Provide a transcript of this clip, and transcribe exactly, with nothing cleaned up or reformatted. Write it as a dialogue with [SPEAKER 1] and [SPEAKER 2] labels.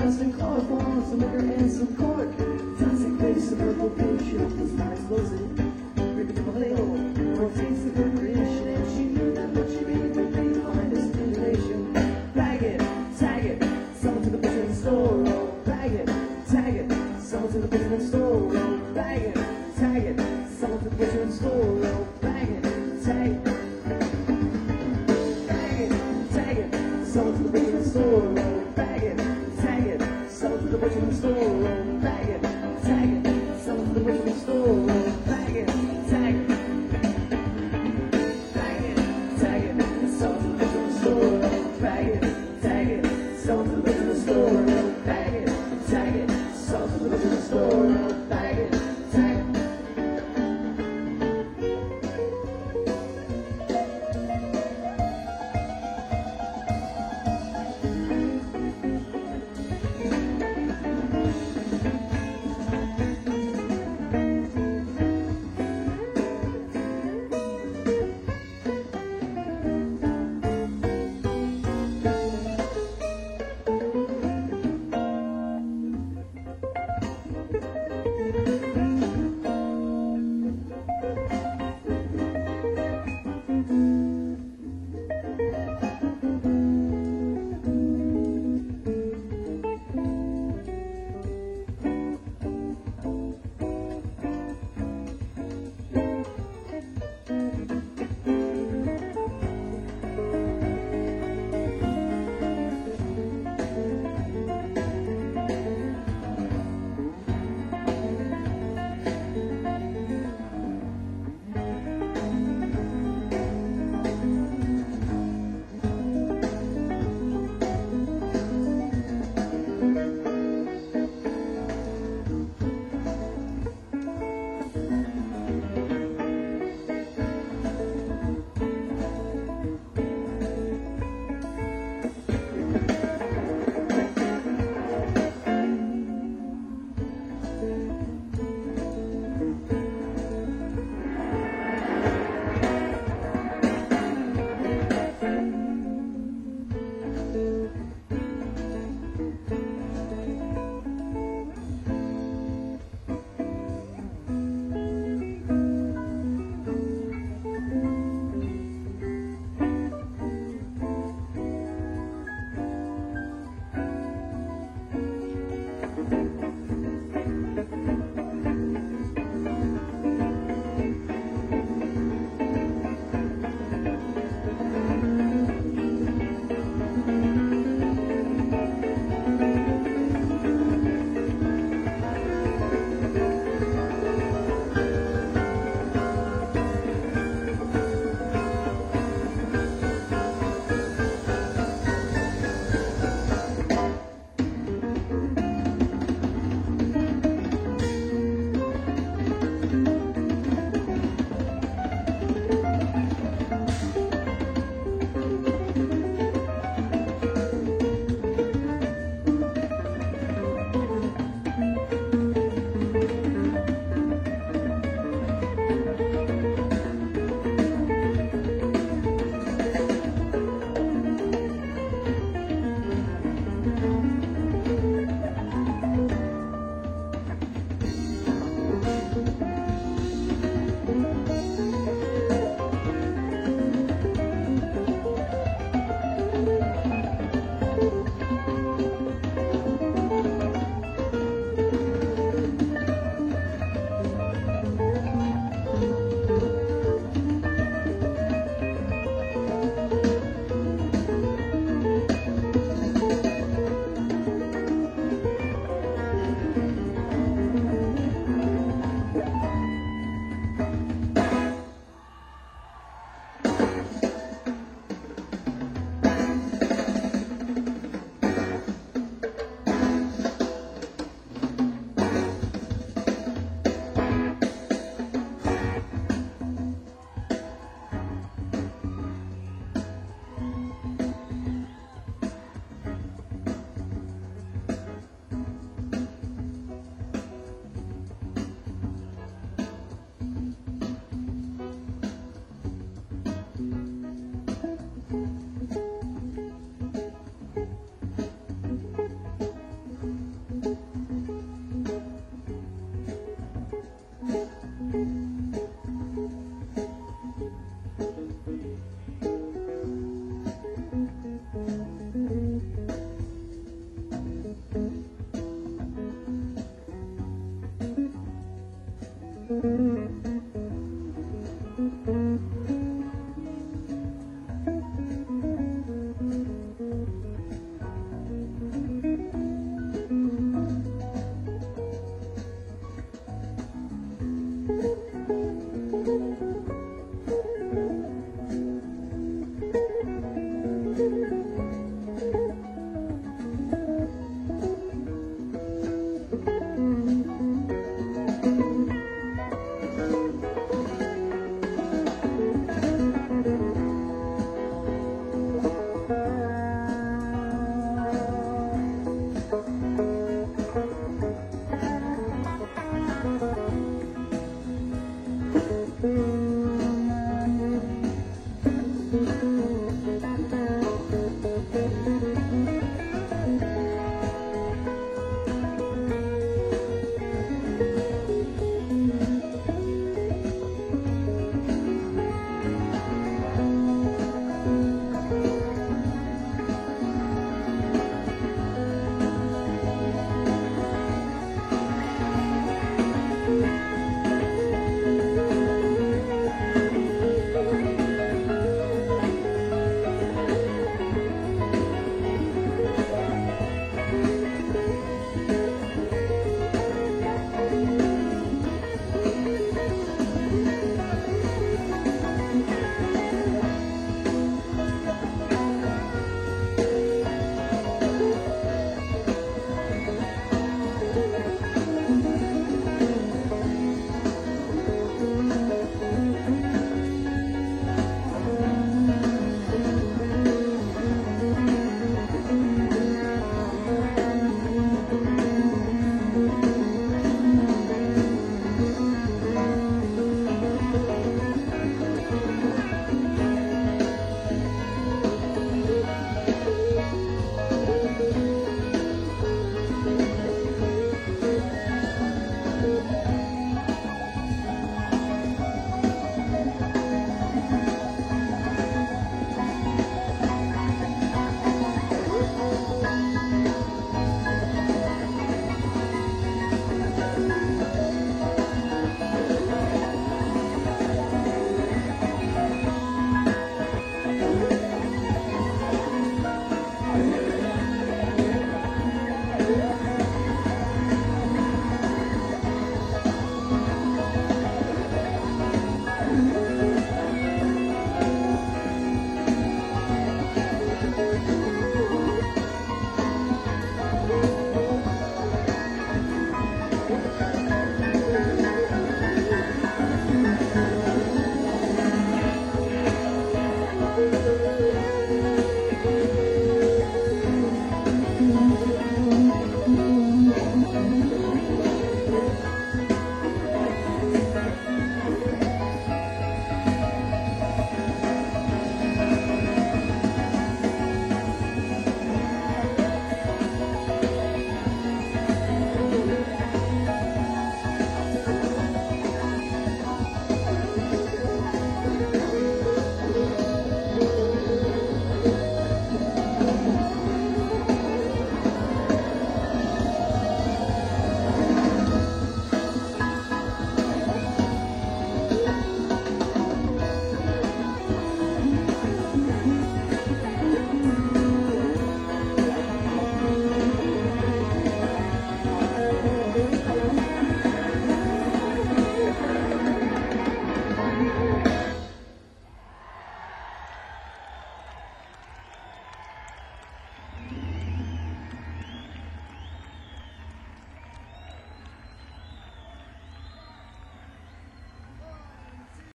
[SPEAKER 1] dust and chloroform, some liquor and some cork. Toxic face, a purple picture, his eyes closing. Ripping the halo, or taste of her creation, and she knew that what she made would be behind a stimulation. Bag it, tag it, someone to the business store. Oh, bag it, tag it, someone to the business store. Oh, bag it, tag it, someone to the business store. Oh, bag it, tag it. Someone to the butcher store, oh, bag it, tag it. Someone to the butcher store, oh, bag it, tag it. Someone to the butcher store, oh, bag it, tag it. Bag it, tag it. Someone to the butcher store, oh, bag it, tag it. Someone to the butcher store, oh, bag it, tag it. Someone to the butcher store, oh, bag it, tag it. Thank you.